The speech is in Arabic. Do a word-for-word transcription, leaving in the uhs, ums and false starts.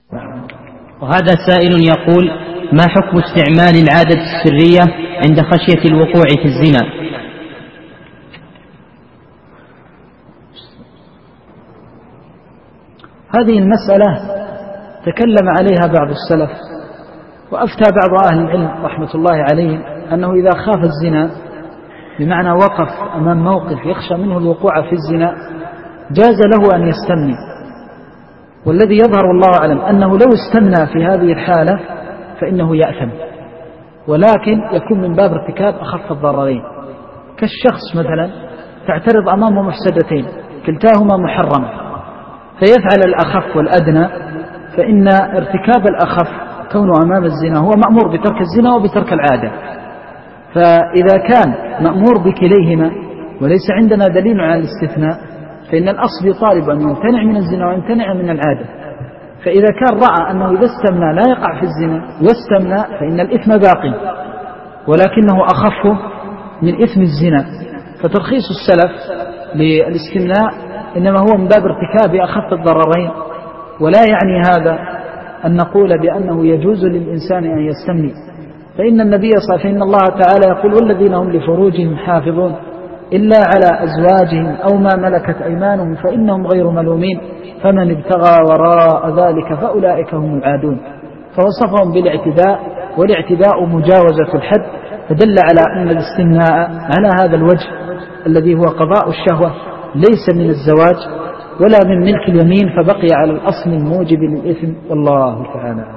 وهذا سائل يقول: ما حكم استعمال العادة السرية عند خشية الوقوع في الزنا؟ هذه المسألة تكلم عليها بعض السلف، وأفتى بعض أهل العلم رحمة الله عليهم أنه إذا خاف الزنا بمعنى وقف أمام موقف يخشى منه الوقوع في الزنا جاز له أن يستمني، والذي يظهر الله أعلم أنه لو استمنى في هذه الحالة فإنه يأثم، ولكن يكون من باب ارتكاب أخف الضررين، كالشخص مثلا تعترض أمامه مفسدتين كلتاهما محرم فيفعل الأخف والأدنى، فإن ارتكاب الأخف كونه أمام الزنا هو مأمور بترك الزنا وبترك العادة، فإذا كان مأمور بكليهما وليس عندنا دليل على الاستثناء فإن الأصل يطالب أن يمتنع من الزنا ويمتنع من العادة. فإذا كان رأى أنه إذا استمنى لا يقع في الزنا واستمنى فإن الإثم باق ولكنه أخف من إثم الزنا، فترخيص السلف للاستمناء إنما هو من باب ارتكاب أخف الضررين، ولا يعني هذا أن نقول بأنه يجوز للإنسان أن يستمني، فإن النبي صلى الله عليه وسلم الله تعالى يقول: والذين هم لفروجهم حافظون إلا على أزواجهم أو ما ملكت أيمانهم فإنهم غير ملومين فمن ابتغى وراء ذلك فأولئك هم العادون. فوصفهم بالاعتداء، والاعتداء مجاوزة الحد، فدل على أن الاستمناء على هذا الوجه الذي هو قضاء الشهوة ليس من الزواج ولا من ملك اليمين، فبقي على الأصل الموجب للإثم، والله تعالى.